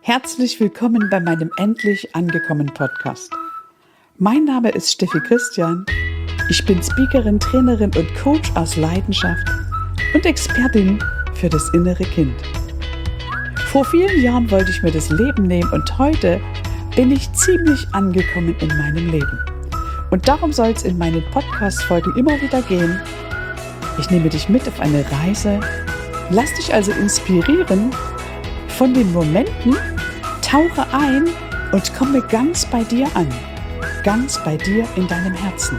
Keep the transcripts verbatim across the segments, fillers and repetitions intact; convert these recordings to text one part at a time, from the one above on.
Herzlich willkommen bei meinem Endlich angekommen Podcast. Mein Name ist Steffi Christian. Ich bin Speakerin, Trainerin und Coach aus Leidenschaft und Expertin für das innere Kind. Vor vielen Jahren wollte ich mir das Leben nehmen und heute bin ich ziemlich angekommen in meinem Leben. Und darum soll es in meinen Podcast-Folgen immer wieder gehen. Ich nehme dich mit auf eine Reise, lass dich also inspirieren von den Momenten, tauche ein und komme ganz bei dir an, ganz bei dir in deinem Herzen.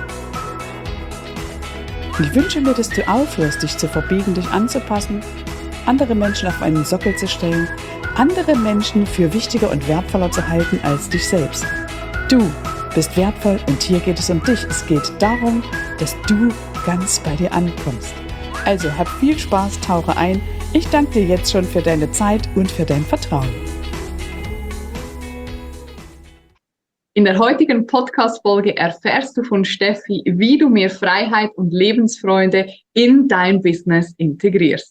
Ich wünsche mir, dass du aufhörst, dich zu verbiegen, dich anzupassen, andere Menschen auf einen Sockel zu stellen, andere Menschen für wichtiger und wertvoller zu halten als dich selbst. Du bist wertvoll und hier geht es um dich. Es geht darum, dass du ganz bei dir ankommst. Also hab viel Spaß, tauche ein. Ich danke dir jetzt schon für deine Zeit und für dein Vertrauen. In der heutigen Podcast-Folge erfährst du von Steffi, wie du mehr Freiheit und Lebensfreude in dein Business integrierst.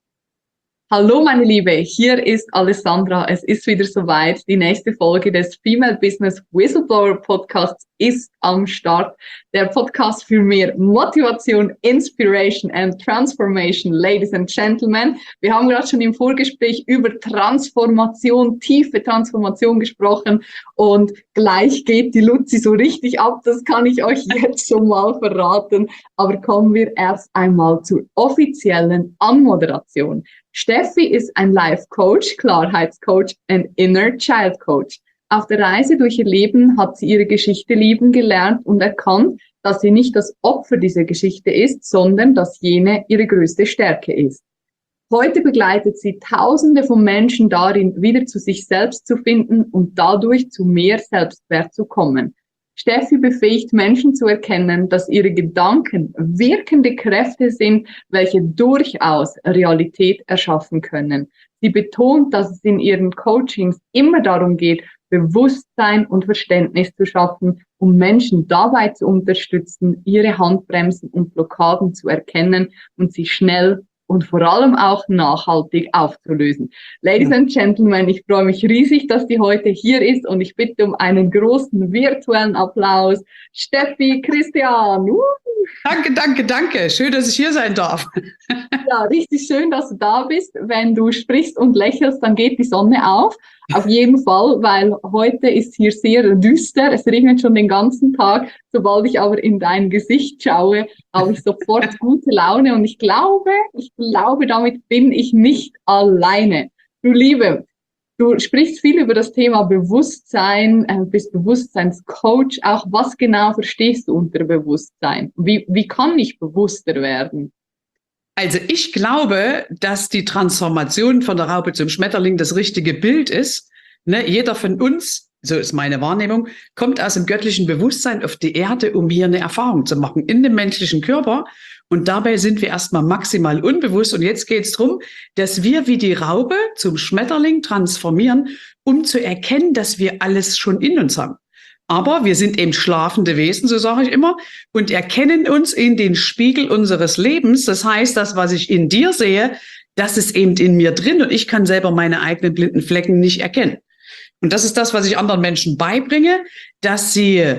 Hallo meine Liebe, hier ist Alessandra. Es ist wieder soweit. Die nächste Folge des Female Business Whistleblower Podcasts ist am Start. Der Podcast für mehr Motivation, Inspiration and Transformation, Ladies and Gentlemen. Wir haben gerade schon im Vorgespräch über Transformation, tiefe Transformation gesprochen und gleich geht die Luzi so richtig ab. Das kann ich euch jetzt schon mal verraten. Aber kommen wir erst einmal zur offiziellen Anmoderation. Steffi ist ein Life-Coach, Klarheitscoach und Inner Child Coach. Auf der Reise durch ihr Leben hat sie ihre Geschichte lieben gelernt und erkannt, dass sie nicht das Opfer dieser Geschichte ist, sondern dass jene ihre größte Stärke ist. Heute begleitet sie Tausende von Menschen darin, wieder zu sich selbst zu finden und dadurch zu mehr Selbstwert zu kommen. Steffi befähigt Menschen zu erkennen, dass ihre Gedanken wirkende Kräfte sind, welche durchaus Realität erschaffen können. Sie betont, dass es in ihren Coachings immer darum geht, Bewusstsein und Verständnis zu schaffen, um Menschen dabei zu unterstützen, ihre Handbremsen und Blockaden zu erkennen und sie schnell und vor allem auch nachhaltig aufzulösen. Ladies and Gentlemen, ich freue mich riesig, dass die heute hier ist und ich bitte um einen großen virtuellen Applaus. Steffi Christian. Uh. Danke, danke, danke. Schön, dass ich hier sein darf. Ja, richtig schön, dass du da bist. Wenn du sprichst und lächelst, dann geht die Sonne auf. Auf jeden Fall, weil heute ist hier sehr düster. Es regnet schon den ganzen Tag. Sobald ich aber in dein Gesicht schaue, habe ich sofort gute Laune. Und ich glaube, ich glaube, damit bin ich nicht alleine. Du Liebe, du sprichst viel über das Thema Bewusstsein, äh, bist Bewusstseinscoach. Auch was genau verstehst du unter Bewusstsein? Wie, wie kann ich bewusster werden? Also ich glaube, dass die Transformation von der Raupe zum Schmetterling das richtige Bild ist. Ne? Jeder von uns, so ist meine Wahrnehmung, kommt aus dem göttlichen Bewusstsein auf die Erde, um hier eine Erfahrung zu machen in dem menschlichen Körper. Und dabei sind wir erstmal maximal unbewusst. Und jetzt geht es darum, dass wir wie die Raupe zum Schmetterling transformieren, um zu erkennen, dass wir alles schon in uns haben. Aber wir sind eben schlafende Wesen, so sage ich immer, und erkennen uns in den Spiegel unseres Lebens. Das heißt, das, was ich in dir sehe, das ist eben in mir drin und ich kann selber meine eigenen blinden Flecken nicht erkennen. Und das ist das, was ich anderen Menschen beibringe, dass sie,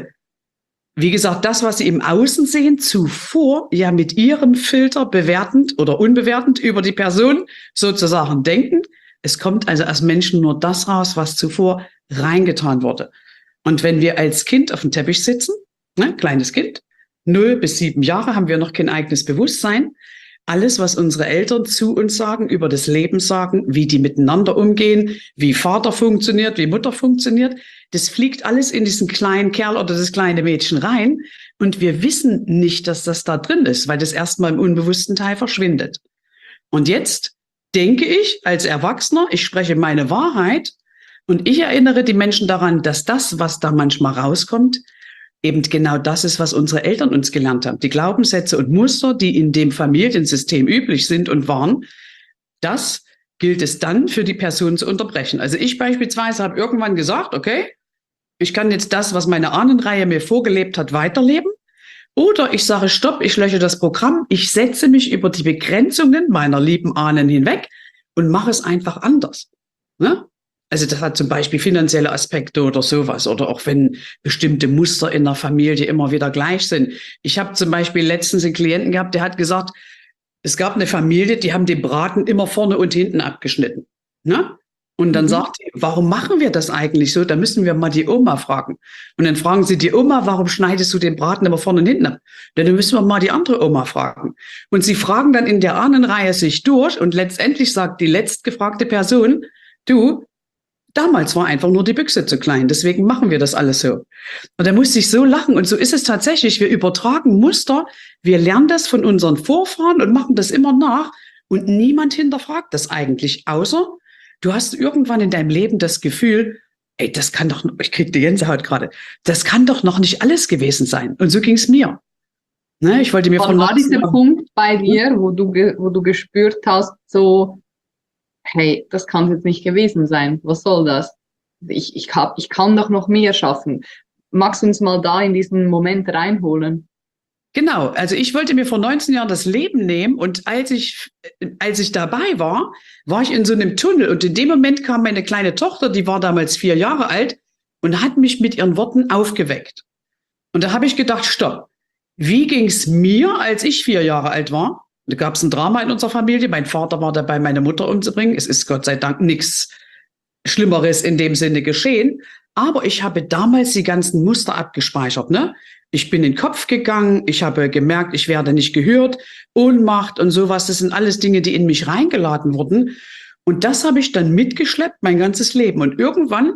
wie gesagt, das, was sie im Außen sehen, zuvor ja mit ihrem Filter bewertend oder unbewertend über die Person sozusagen denken. Es kommt also als Menschen nur das raus, was zuvor reingetan wurde. Und wenn wir als Kind auf dem Teppich sitzen, ne, kleines Kind, null bis sieben Jahre, haben wir noch kein eigenes Bewusstsein. Alles, was unsere Eltern zu uns sagen, über das Leben sagen, wie die miteinander umgehen, wie Vater funktioniert, wie Mutter funktioniert, das fliegt alles in diesen kleinen Kerl oder das kleine Mädchen rein. Und wir wissen nicht, dass das da drin ist, weil das erstmal im unbewussten Teil verschwindet. Und jetzt denke ich als Erwachsener, ich spreche meine Wahrheit, und ich erinnere die Menschen daran, dass das, was da manchmal rauskommt, eben genau das ist, was unsere Eltern uns gelernt haben. Die Glaubenssätze und Muster, die in dem Familiensystem üblich sind und waren, das gilt es dann für die Person zu unterbrechen. Also ich beispielsweise habe irgendwann gesagt, okay, ich kann jetzt das, was meine Ahnenreihe mir vorgelebt hat, weiterleben. Oder ich sage, stopp, ich lösche das Programm, ich setze mich über die Begrenzungen meiner lieben Ahnen hinweg und mache es einfach anders. Ne? Also das hat zum Beispiel finanzielle Aspekte oder sowas. Oder auch wenn bestimmte Muster in der Familie immer wieder gleich sind. Ich habe zum Beispiel letztens einen Klienten gehabt, der hat gesagt, es gab eine Familie, die haben den Braten immer vorne und hinten abgeschnitten. Ne? Und dann mhm. sagt sie, warum machen wir das eigentlich so? Da müssen wir mal die Oma fragen. Und dann fragen sie die Oma, warum schneidest du den Braten immer vorne und hinten ab? Dann müssen wir mal die andere Oma fragen. Und sie fragen dann in der Ahnenreihe sich durch und letztendlich sagt die letztgefragte Person, du, damals war einfach nur die Büchse zu klein, deswegen machen wir das alles so. Und da musste ich so lachen. Und so ist es tatsächlich. Wir übertragen Muster, wir lernen das von unseren Vorfahren und machen das immer nach. Und niemand hinterfragt das eigentlich, außer du hast irgendwann in deinem Leben das Gefühl, ey, das kann doch, ich krieg die Gänsehaut gerade, das kann doch noch nicht alles gewesen sein. Und so ging es mir. Ne, ich wollte mir Wann von war dieser Punkt bei dir, wo du, wo du gespürt hast, so, hey, das kann jetzt nicht gewesen sein. Was soll das? Ich, ich, hab, ich kann doch noch mehr schaffen. Magst du uns mal da in diesen Moment reinholen? Genau, also ich wollte mir vor neunzehn Jahren das Leben nehmen und als ich, als ich dabei war, war ich in so einem Tunnel und in dem Moment kam meine kleine Tochter, die war damals vier Jahre alt und hat mich mit ihren Worten aufgeweckt. Und da habe ich gedacht, stopp, wie ging's mir, als ich vier Jahre alt war? Da gab es ein Drama in unserer Familie, mein Vater war dabei, meine Mutter umzubringen. Es ist Gott sei Dank nichts Schlimmeres in dem Sinne geschehen, aber ich habe damals die ganzen Muster abgespeichert, ne? Ich bin in den Kopf gegangen, ich habe gemerkt, ich werde nicht gehört, Ohnmacht und sowas, das sind alles Dinge, die in mich reingeladen wurden. Und das habe ich dann mitgeschleppt, mein ganzes Leben. Und irgendwann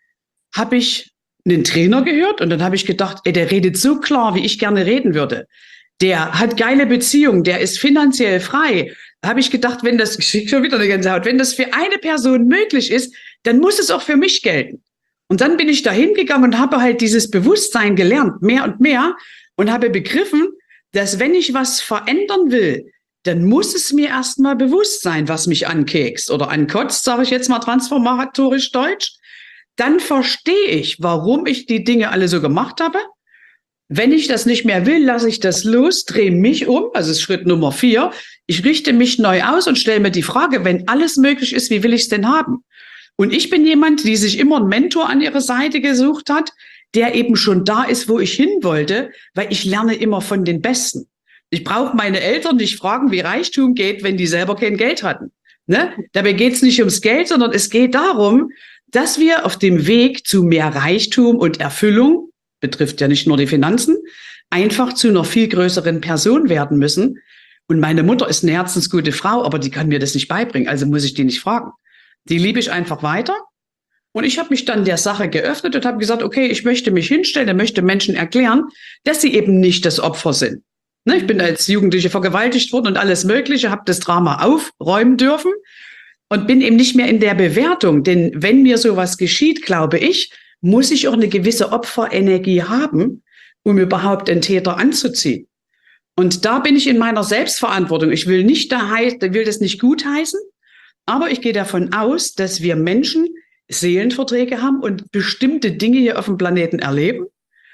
habe ich einen Trainer gehört und dann habe ich gedacht, ey, der redet so klar, wie ich gerne reden würde. Der hat geile Beziehungen, der ist finanziell frei. Da habe ich gedacht, wenn das, ich krieg schon wieder eine Gänsehaut, wenn das für eine Person möglich ist, dann muss es auch für mich gelten. Und dann bin ich da hingegangen und habe halt dieses Bewusstsein gelernt, mehr und mehr, und habe begriffen, dass wenn ich was verändern will, dann muss es mir erstmal bewusst sein, was mich ankekst oder ankotzt, sage ich jetzt mal transformatorisch deutsch. Dann verstehe ich, warum ich die Dinge alle so gemacht habe. Wenn ich das nicht mehr will, lasse ich das los, drehe mich um, also ist Schritt Nummer vier. Ich richte mich neu aus und stelle mir die Frage, wenn alles möglich ist, wie will ich es denn haben? Und ich bin jemand, die sich immer einen Mentor an ihre Seite gesucht hat, der eben schon da ist, wo ich hin wollte, weil ich lerne immer von den Besten. Ich brauche meine Eltern nicht fragen, wie Reichtum geht, wenn die selber kein Geld hatten. Ne? Dabei geht es nicht ums Geld, sondern es geht darum, dass wir auf dem Weg zu mehr Reichtum und Erfüllung, betrifft ja nicht nur die Finanzen, einfach zu einer viel größeren Person werden müssen. Und meine Mutter ist eine herzensgute Frau, aber die kann mir das nicht beibringen, also muss ich die nicht fragen. Die liebe ich einfach weiter. Und ich habe mich dann der Sache geöffnet und habe gesagt, okay, ich möchte mich hinstellen, ich möchte Menschen erklären, dass sie eben nicht das Opfer sind. Ne, ich bin als Jugendliche vergewaltigt worden und alles Mögliche, habe das Drama aufräumen dürfen und bin eben nicht mehr in der Bewertung. Denn wenn mir sowas geschieht, glaube ich, muss ich auch eine gewisse Opferenergie haben, um überhaupt den Täter anzuziehen. Und da bin ich in meiner Selbstverantwortung. Ich will nicht da heißen, will das nicht gutheißen, aber ich gehe davon aus, dass wir Menschen Seelenverträge haben und bestimmte Dinge hier auf dem Planeten erleben.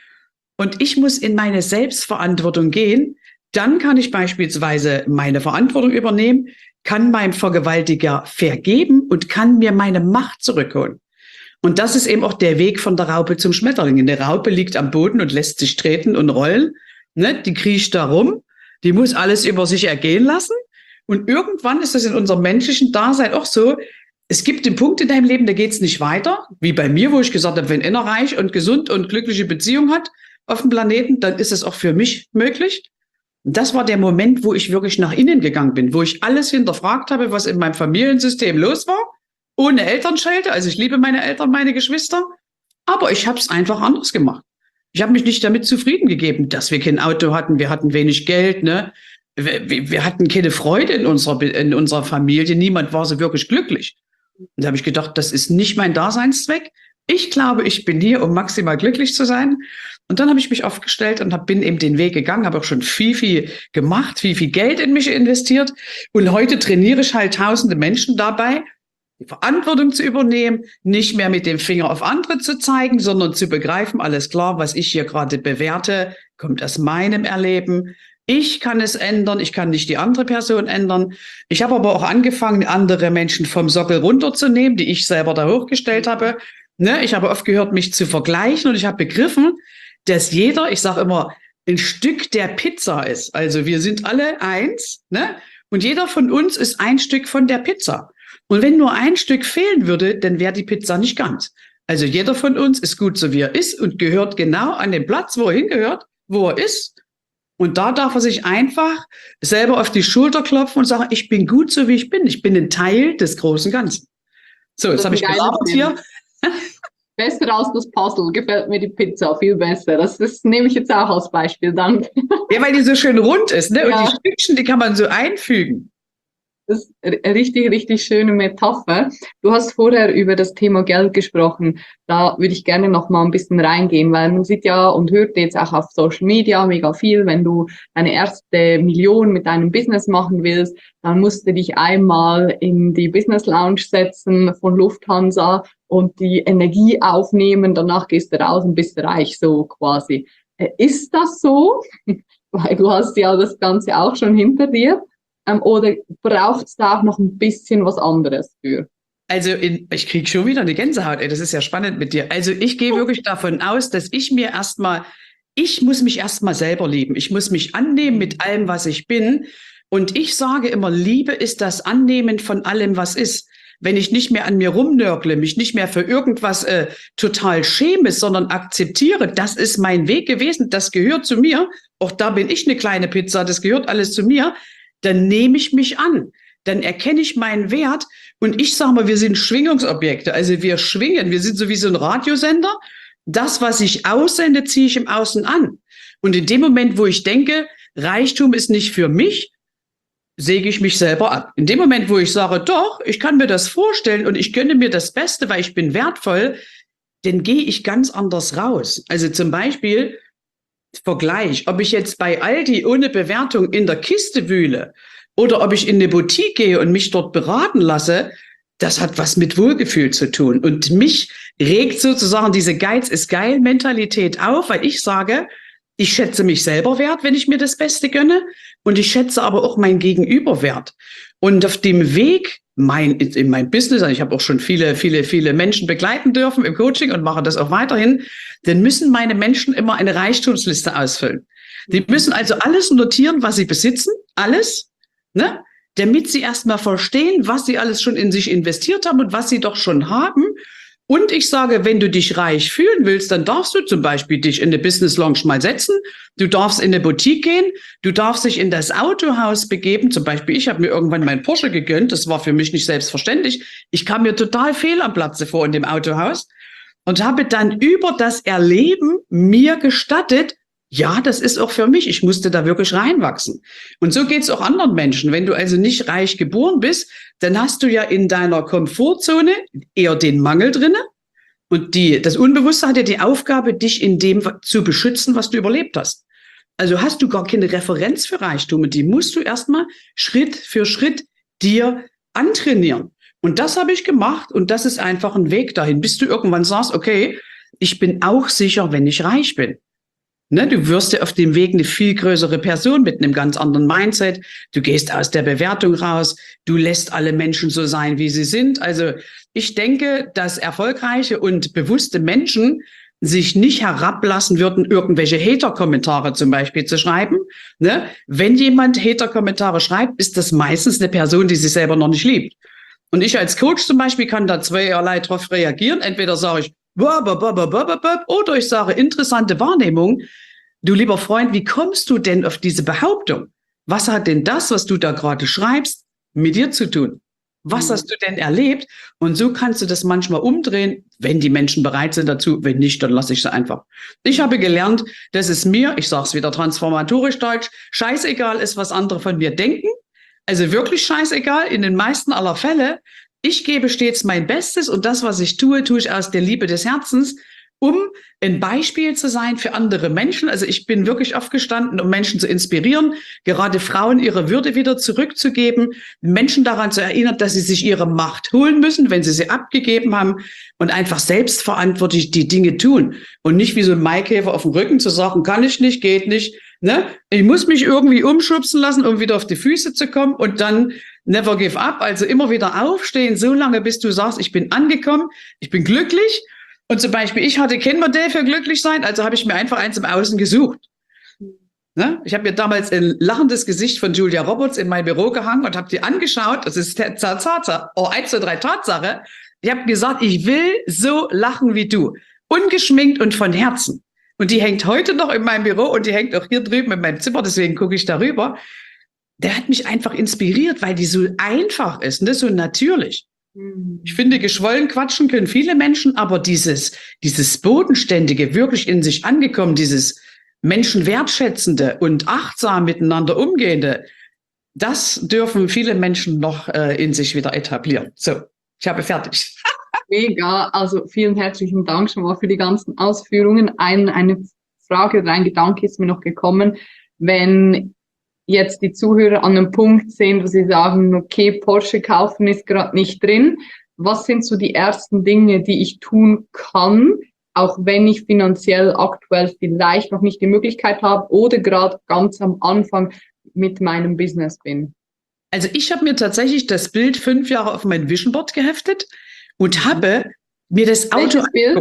Und ich muss in meine Selbstverantwortung gehen. Dann kann ich beispielsweise meine Verantwortung übernehmen, kann meinem Vergewaltiger vergeben und kann mir meine Macht zurückholen. Und das ist eben auch der Weg von der Raupe zum Schmetterling. Eine Raupe liegt am Boden und lässt sich treten und rollen. Ne? Die kriecht da rum. Die muss alles über sich ergehen lassen. Und irgendwann ist das in unserem menschlichen Dasein auch so, es gibt den Punkt in deinem Leben, da geht es nicht weiter, wie bei mir, wo ich gesagt habe, wenn einer reich und gesund und glückliche Beziehung hat auf dem Planeten, dann ist es auch für mich möglich. Und das war der Moment, wo ich wirklich nach innen gegangen bin, wo ich alles hinterfragt habe, was in meinem Familiensystem los war, ohne Elternschelte. Also ich liebe meine Eltern, meine Geschwister, aber ich habe es einfach anders gemacht. Ich habe mich nicht damit zufrieden gegeben, dass wir kein Auto hatten, wir hatten wenig Geld, ne? Wir, wir hatten keine Freude in unserer, in unserer Familie, niemand war so wirklich glücklich. Und da habe ich gedacht, das ist nicht mein Daseinszweck. Ich glaube, ich bin hier, um maximal glücklich zu sein. Und dann habe ich mich aufgestellt und hab, bin eben den Weg gegangen, habe auch schon viel, viel gemacht, viel, viel Geld in mich investiert. Und heute trainiere ich halt tausende Menschen dabei, die Verantwortung zu übernehmen, nicht mehr mit dem Finger auf andere zu zeigen, sondern zu begreifen, alles klar, was ich hier gerade bewerte, kommt aus meinem Erleben. Ich kann es ändern, ich kann nicht die andere Person ändern. Ich habe aber auch angefangen, andere Menschen vom Sockel runterzunehmen, die ich selber da hochgestellt habe. Ne? Ich habe oft gehört, mich zu vergleichen und ich habe begriffen, dass jeder, ich sage immer, ein Stück der Pizza ist. Also wir sind alle eins, ne? Und jeder von uns ist ein Stück von der Pizza. Und wenn nur ein Stück fehlen würde, dann wäre die Pizza nicht ganz. Also jeder von uns ist gut so, wie er ist und gehört genau an den Platz, wo er hingehört, wo er ist. Und da darf er sich einfach selber auf die Schulter klopfen und sagen, ich bin gut so, wie ich bin. Ich bin ein Teil des großen Ganzen. So, jetzt habe ich gelabert hier. Besser als das Puzzle gefällt mir die Pizza viel besser. Das, das nehme ich jetzt auch als Beispiel, danke. Ja, weil die so schön rund ist, ne? Ja. Und die Stückchen, die kann man so einfügen. Das ist eine richtig, richtig schöne Metapher. Du hast vorher über das Thema Geld gesprochen. Da würde ich gerne noch mal ein bisschen reingehen, weil man sieht ja und hört jetzt auch auf Social Media mega viel, wenn du deine erste Million mit deinem Business machen willst, dann musst du dich einmal in die Business Lounge setzen von Lufthansa und die Energie aufnehmen. Danach gehst du raus und bist reich, so quasi. Ist das so? Weil du hast ja das Ganze auch schon hinter dir. Oder braucht es da auch noch ein bisschen was anderes für? Also in, ich kriege schon wieder eine Gänsehaut, ey, das ist ja spannend mit dir. Also ich gehe wirklich davon aus, dass ich mir erstmal, ich muss mich erstmal selber lieben. Ich muss mich annehmen mit allem, was ich bin. Und ich sage immer, Liebe ist das Annehmen von allem, was ist. Wenn ich nicht mehr an mir rumnörgle, mich nicht mehr für irgendwas äh, total schäme, sondern akzeptiere, das ist mein Weg gewesen, das gehört zu mir. Auch da bin ich eine kleine Pizza, das gehört alles zu mir. Dann nehme ich mich an, dann erkenne ich meinen Wert und ich sage mal, wir sind Schwingungsobjekte, also wir schwingen, wir sind so wie so ein Radiosender. Das, was ich aussende, ziehe ich im Außen an. Und in dem Moment, wo ich denke, Reichtum ist nicht für mich, säge ich mich selber ab. In dem Moment, wo ich sage, doch, ich kann mir das vorstellen und ich gönne mir das Beste, weil ich bin wertvoll, dann gehe ich ganz anders raus. Also zum Beispiel, Vergleich, ob ich jetzt bei Aldi ohne Bewertung in der Kiste wühle oder ob ich in eine Boutique gehe und mich dort beraten lasse, das hat was mit Wohlgefühl zu tun. Und mich regt sozusagen diese Geiz ist geil Mentalität auf, weil ich sage, ich schätze mich selber wert, wenn ich mir das Beste gönne und ich schätze aber auch mein Gegenüber wert. Und auf dem Weg mein, in mein Business, also ich habe auch schon viele, viele, viele Menschen begleiten dürfen im Coaching und mache das auch weiterhin, dann müssen meine Menschen immer eine Reichtumsliste ausfüllen. Die müssen also alles notieren, was sie besitzen, alles, ne, damit sie erstmal verstehen, was sie alles schon in sich investiert haben und was sie doch schon haben. Und ich sage, wenn du dich reich fühlen willst, dann darfst du zum Beispiel dich in eine Business Lounge mal setzen. Du darfst in eine Boutique gehen. Du darfst dich in das Autohaus begeben. Zum Beispiel, ich habe mir irgendwann meinen Porsche gegönnt. Das war für mich nicht selbstverständlich. Ich kam mir total fehl am Platze vor in dem Autohaus und habe dann über das Erleben mir gestattet, ja, das ist auch für mich. Ich musste da wirklich reinwachsen. Und so geht es auch anderen Menschen. Wenn du also nicht reich geboren bist, dann hast du ja in deiner Komfortzone eher den Mangel drinne. Und die, das Unbewusste hat ja die Aufgabe, dich in dem zu beschützen, was du überlebt hast. Also hast du gar keine Referenz für Reichtum. Und die musst du erstmal Schritt für Schritt dir antrainieren. Und das habe ich gemacht. Und das ist einfach ein Weg dahin, bis du irgendwann sagst, okay, ich bin auch sicher, wenn ich reich bin. Ne, du wirst ja auf dem Weg eine viel größere Person mit einem ganz anderen Mindset. Du gehst aus der Bewertung raus. Du lässt alle Menschen so sein, wie sie sind. Also ich denke, dass erfolgreiche und bewusste Menschen sich nicht herablassen würden, irgendwelche Hater-Kommentare zum Beispiel zu schreiben. Ne? Wenn jemand Hater-Kommentare schreibt, ist das meistens eine Person, die sich selber noch nicht liebt. Und ich als Coach zum Beispiel kann da zweierlei drauf reagieren. Entweder sage ich, oder ich sage, interessante Wahrnehmung. Du lieber Freund, wie kommst du denn auf diese Behauptung? Was hat denn das, was du da gerade schreibst, mit dir zu tun? Was mhm. hast du denn erlebt? Und so kannst du das manchmal umdrehen, wenn die Menschen bereit sind dazu. Wenn nicht, dann lasse ich sie einfach. Ich habe gelernt, dass es mir, ich sage es wieder transformatorisch deutsch, scheißegal ist, was andere von mir denken. Also wirklich scheißegal in den meisten aller Fälle. Ich gebe stets mein Bestes und das, was ich tue, tue ich aus der Liebe des Herzens, um ein Beispiel zu sein für andere Menschen. Also ich bin wirklich aufgestanden, um Menschen zu inspirieren, gerade Frauen ihre Würde wieder zurückzugeben, Menschen daran zu erinnern, dass sie sich ihre Macht holen müssen, wenn sie sie abgegeben haben und einfach selbstverantwortlich die Dinge tun und nicht wie so ein Maikäfer auf dem Rücken zu sagen, kann ich nicht, geht nicht, Ne? Ich muss mich irgendwie umschubsen lassen, um wieder auf die Füße zu kommen und dann never give up, also immer wieder aufstehen, so lange, bis du sagst, ich bin angekommen, ich bin glücklich. Und zum Beispiel, ich hatte kein Modell für glücklich sein, also habe ich mir einfach eins im Außen gesucht. Ne? Ich habe mir damals ein lachendes Gesicht von Julia Roberts in mein Büro gehangen und habe die angeschaut. Das ist Tatsache, oh, eins, zwei, drei Tatsache. Ich habe gesagt, ich will so lachen wie du. Ungeschminkt und von Herzen. Und die hängt heute noch in meinem Büro und die hängt auch hier drüben in meinem Zimmer, deswegen gucke ich darüber. Der hat mich einfach inspiriert, weil die so einfach ist, ne? So natürlich. Ich finde, geschwollen quatschen können viele Menschen, aber dieses, dieses Bodenständige, wirklich in sich angekommen, dieses menschenwertschätzende und achtsam miteinander umgehende, das dürfen viele Menschen noch äh, in sich wieder etablieren. So, ich habe fertig. Mega, also vielen herzlichen Dank schon mal für die ganzen Ausführungen. Ein, eine Frage oder ein Gedanke ist mir noch gekommen, wenn jetzt die Zuhörer an einem Punkt sehen, wo sie sagen, okay, Porsche kaufen ist gerade nicht drin. Was sind so die ersten Dinge, die ich tun kann, auch wenn ich finanziell aktuell vielleicht noch nicht die Möglichkeit habe oder gerade ganz am Anfang mit meinem Business bin? Also ich habe mir tatsächlich das Bild fünf Jahre auf mein Vision Board geheftet und habe mir das Auto Welches Bild?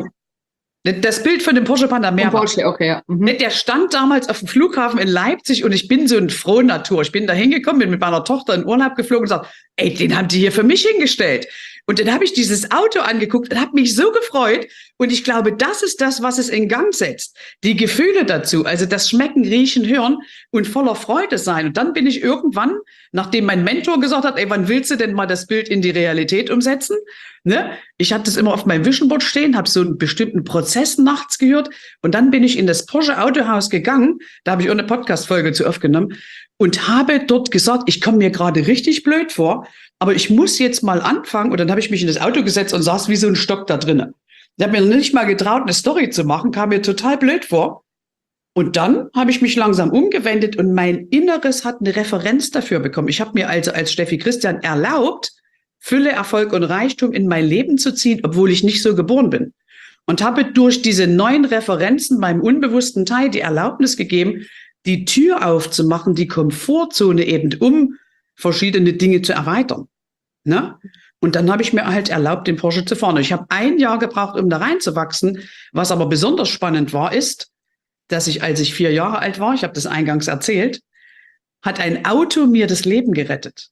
Das Bild von dem Porsche Panamera. Porsche, okay, ja. Mhm. Der stand damals auf dem Flughafen in Leipzig und ich bin so eine frohe Natur. Ich bin da hingekommen, bin mit meiner Tochter in Urlaub geflogen und gesagt, ey, den haben die hier für mich hingestellt. Und dann habe ich dieses Auto angeguckt und habe mich so gefreut. Und ich glaube, das ist das, was es in Gang setzt. Die Gefühle dazu, also das Schmecken, Riechen, Hören und voller Freude sein. Und dann bin ich irgendwann, nachdem mein Mentor gesagt hat, ey, wann willst du denn mal das Bild in die Realität umsetzen? Ne? Ich hatte das immer auf meinem Vision Board stehen, habe so einen bestimmten Prozess nachts gehört. Und dann bin ich in das Porsche Autohaus gegangen. Da habe ich auch eine Podcast-Folge zu aufgenommen und habe dort gesagt, ich komme mir gerade richtig blöd vor, aber ich muss jetzt mal anfangen. Und dann habe ich mich in das Auto gesetzt und saß wie so ein Stock da drinnen. Ich habe mir nicht mal getraut, eine Story zu machen, kam mir total blöd vor. Und dann habe ich mich langsam umgewendet und mein Inneres hat eine Referenz dafür bekommen. Ich habe mir also als Steffi Christian erlaubt, Fülle, Erfolg und Reichtum in mein Leben zu ziehen, obwohl ich nicht so geboren bin. Und habe durch diese neuen Referenzen meinem unbewussten Teil die Erlaubnis gegeben, die Tür aufzumachen, die Komfortzone eben, um verschiedene Dinge zu erweitern. Ne? Und dann habe ich mir halt erlaubt, den Porsche zu fahren. Und ich habe ein Jahr gebraucht, um da reinzuwachsen. Was aber besonders spannend war, ist, dass ich, als ich vier Jahre alt war, ich habe das eingangs erzählt, hat ein Auto mir das Leben gerettet.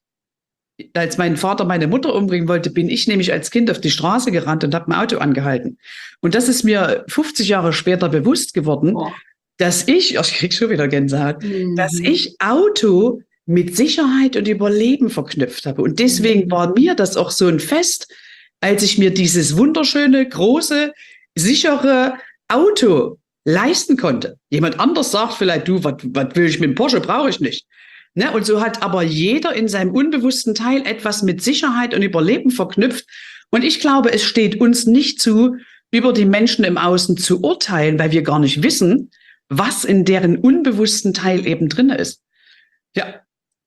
Als mein Vater meine Mutter umbringen wollte, bin ich nämlich als Kind auf die Straße gerannt und habe ein Auto angehalten. Und das ist mir fünfzig Jahre später bewusst geworden, oh. dass ich, oh, ich krieg schon wieder Gänsehaut, mhm. dass ich Auto mit Sicherheit und Überleben verknüpft habe. Und deswegen war mir das auch so ein Fest, als ich mir dieses wunderschöne, große, sichere Auto leisten konnte. Jemand anders sagt vielleicht, du, was will ich mit dem Porsche, brauche ich nicht. Ne? Und so hat aber jeder in seinem unbewussten Teil etwas mit Sicherheit und Überleben verknüpft. Und ich glaube, es steht uns nicht zu, über die Menschen im Außen zu urteilen, weil wir gar nicht wissen, was in deren unbewussten Teil eben drin ist. Ja,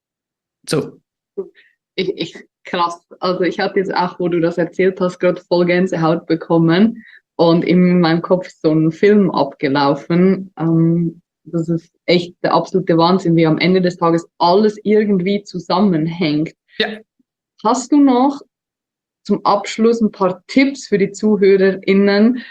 so. Ich, ich, krass. Also ich hatte jetzt auch, wo du das erzählt hast, gerade voll Gänsehaut bekommen und in meinem Kopf ist so ein Film abgelaufen. Ähm, das ist echt der absolute Wahnsinn, wie am Ende des Tages alles irgendwie zusammenhängt. Ja. Hast du noch zum Abschluss ein paar Tipps für die ZuhörerInnen?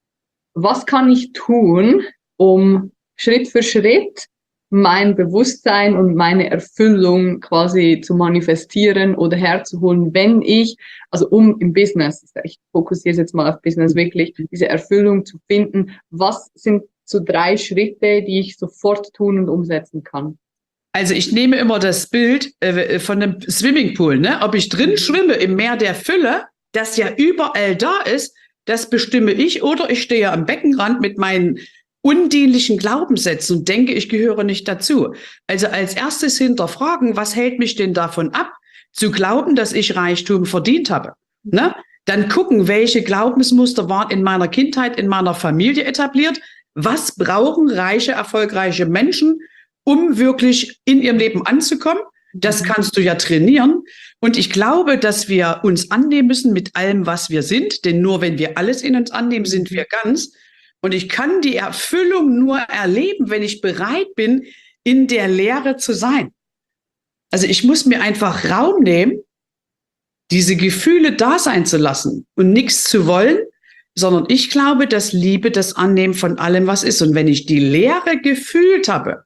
Was kann ich tun, um Schritt für Schritt mein Bewusstsein und meine Erfüllung quasi zu manifestieren oder herzuholen, wenn ich, also um im Business, ich fokussiere jetzt mal auf Business, wirklich diese Erfüllung zu finden, was sind so drei Schritte, die ich sofort tun und umsetzen kann? Also ich nehme immer das Bild äh, von einem Swimmingpool, ne? Ob ich drin schwimme im Meer der Fülle, das ja überall da ist, das bestimme ich, oder ich stehe am Beckenrand mit meinen undienlichen Glaubenssätzen und denke, ich gehöre nicht dazu. Also als erstes hinterfragen, was hält mich denn davon ab, zu glauben, dass ich Reichtum verdient habe? Ne? Dann gucken, welche Glaubensmuster waren in meiner Kindheit, in meiner Familie etabliert. Was brauchen reiche, erfolgreiche Menschen, um wirklich in ihrem Leben anzukommen? Das kannst du ja trainieren. Und ich glaube, dass wir uns annehmen müssen mit allem, was wir sind. Denn nur wenn wir alles in uns annehmen, sind wir ganz. Und ich kann die Erfüllung nur erleben, wenn ich bereit bin, in der Leere zu sein. Also ich muss mir einfach Raum nehmen, diese Gefühle da sein zu lassen und nichts zu wollen, sondern ich glaube, dass Liebe das Annehmen von allem, was ist. Und wenn ich die Leere gefühlt habe,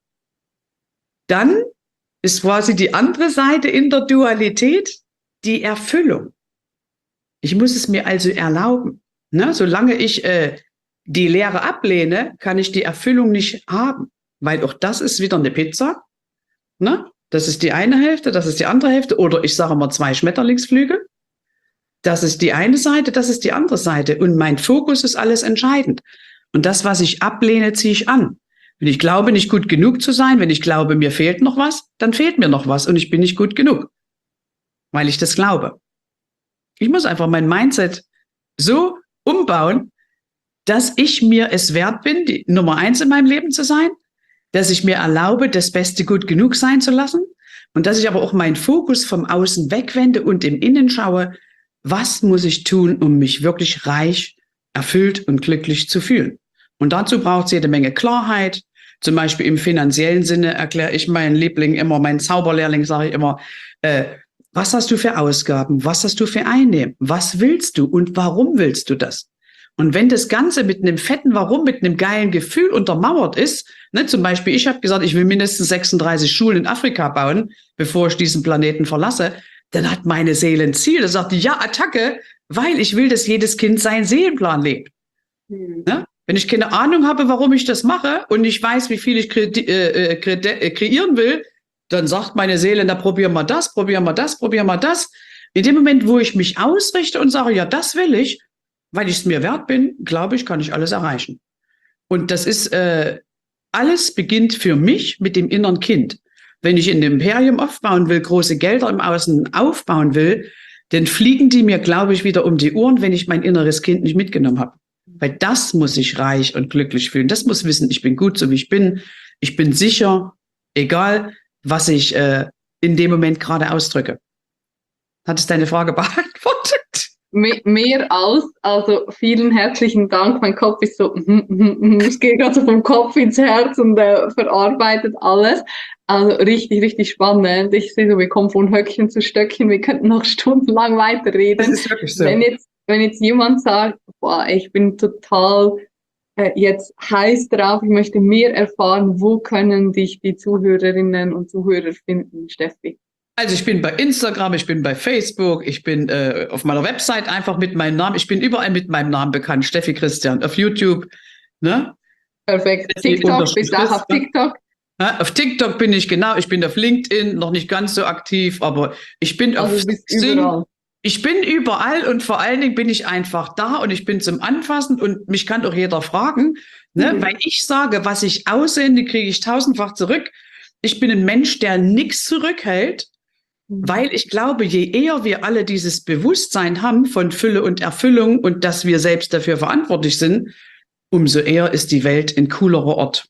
dann ist quasi die andere Seite in der Dualität die Erfüllung. Ich muss es mir also erlauben. Ne? Solange ich äh, die Leere ablehne, kann ich die Erfüllung nicht haben. Weil auch das ist wieder eine Pizza. Ne? Das ist die eine Hälfte, das ist die andere Hälfte. Oder ich sage mal zwei Schmetterlingsflügel. Das ist die eine Seite, das ist die andere Seite. Und mein Fokus ist alles entscheidend. Und das, was ich ablehne, ziehe ich an. Wenn ich glaube, nicht gut genug zu sein, wenn ich glaube, mir fehlt noch was, dann fehlt mir noch was und ich bin nicht gut genug, weil ich das glaube. Ich muss einfach mein Mindset so umbauen, dass ich mir es wert bin, die Nummer eins in meinem Leben zu sein, dass ich mir erlaube, das Beste gut genug sein zu lassen und dass ich aber auch meinen Fokus vom Außen wegwende und im Innen schaue, was muss ich tun, um mich wirklich reich, erfüllt und glücklich zu fühlen. Und dazu braucht es jede Menge Klarheit. Zum Beispiel im finanziellen Sinne erkläre ich meinen Liebling immer, meinen Zauberlehrling sage ich immer, äh, was hast du für Ausgaben? Was hast du für Einnahmen? Was willst du und warum willst du das? Und wenn das Ganze mit einem fetten Warum, mit einem geilen Gefühl untermauert ist, ne, zum Beispiel, ich habe gesagt, ich will mindestens sechsunddreißig Schulen in Afrika bauen, bevor ich diesen Planeten verlasse, dann hat meine Seele ein Ziel. Da sagt die, ja, Attacke, weil ich will, dass jedes Kind seinen Seelenplan lebt. Mhm. Ne? Wenn ich keine Ahnung habe, warum ich das mache und ich weiß, wie viel ich kre äh, kre äh, kreieren will, dann sagt meine Seele, na, probier mal das, probier mal das, probier mal das. In dem Moment, wo ich mich ausrichte und sage, ja, das will ich, weil ich es mir wert bin, glaube ich, kann ich alles erreichen. Und das ist, äh, alles beginnt für mich mit dem inneren Kind. Wenn ich ein Imperium aufbauen will, große Gelder im Außen aufbauen will, dann fliegen die mir, glaube ich, wieder um die Ohren, wenn ich mein inneres Kind nicht mitgenommen habe. Weil das muss sich reich und glücklich fühlen. Das muss wissen, ich bin gut, so wie ich bin. Ich bin sicher, egal, was ich äh, in dem Moment gerade ausdrücke. Hat es deine Frage beantwortet? Mehr als, also vielen herzlichen Dank. Mein Kopf ist so, es geht gerade so vom Kopf ins Herz und äh, verarbeitet alles. Also richtig, richtig spannend. Ich sehe so, wir kommen von Höckchen zu Stöckchen. Wir könnten noch stundenlang weiterreden. Das ist wirklich so. Wenn jetzt, wenn jetzt jemand sagt, boah, ich bin total äh, jetzt heiß drauf, ich möchte mehr erfahren, wo können dich die Zuhörerinnen und Zuhörer finden, Steffi? Also ich bin bei Instagram, ich bin bei Facebook, ich bin äh, auf meiner Website einfach mit meinem Namen. Ich bin überall mit meinem Namen bekannt, Steffi Christian, auf YouTube. Ne? Perfekt. TikTok, bist du auch auf TikTok? Ja, auf TikTok bin ich, genau. Ich bin auf LinkedIn, noch nicht ganz so aktiv, aber ich bin also auf überall. Ich bin überall und vor allen Dingen bin ich einfach da und ich bin zum Anfassen und mich kann auch jeder fragen, ne? Mhm. Weil ich sage, was ich aussende, kriege ich tausendfach zurück. Ich bin ein Mensch, der nichts zurückhält. Weil ich glaube, je eher wir alle dieses Bewusstsein haben von Fülle und Erfüllung und dass wir selbst dafür verantwortlich sind, umso eher ist die Welt ein coolerer Ort.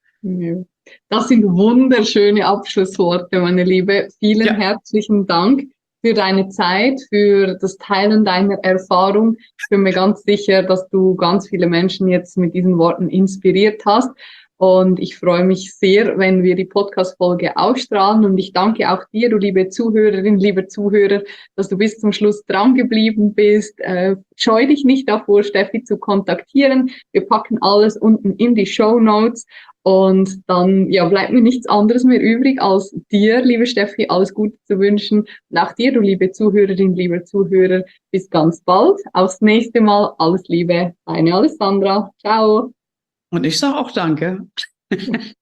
Das sind wunderschöne Abschlussworte, meine Liebe. Vielen ja. herzlichen Dank für deine Zeit, für das Teilen deiner Erfahrung. Ich bin mir ganz sicher, dass du ganz viele Menschen jetzt mit diesen Worten inspiriert hast. Und ich freue mich sehr, wenn wir die Podcast-Folge ausstrahlen. Und ich danke auch dir, du liebe Zuhörerin, lieber Zuhörer, dass du bis zum Schluss dran geblieben bist. Äh, scheu dich nicht davor, Steffi zu kontaktieren. Wir packen alles unten in die Shownotes. Und dann ja, bleibt mir nichts anderes mehr übrig, als dir, liebe Steffi, alles Gute zu wünschen. Und auch dir, du liebe Zuhörerin, lieber Zuhörer, bis ganz bald. Aufs nächste Mal. Alles Liebe, deine Alessandra. Ciao. Und ich sage auch danke.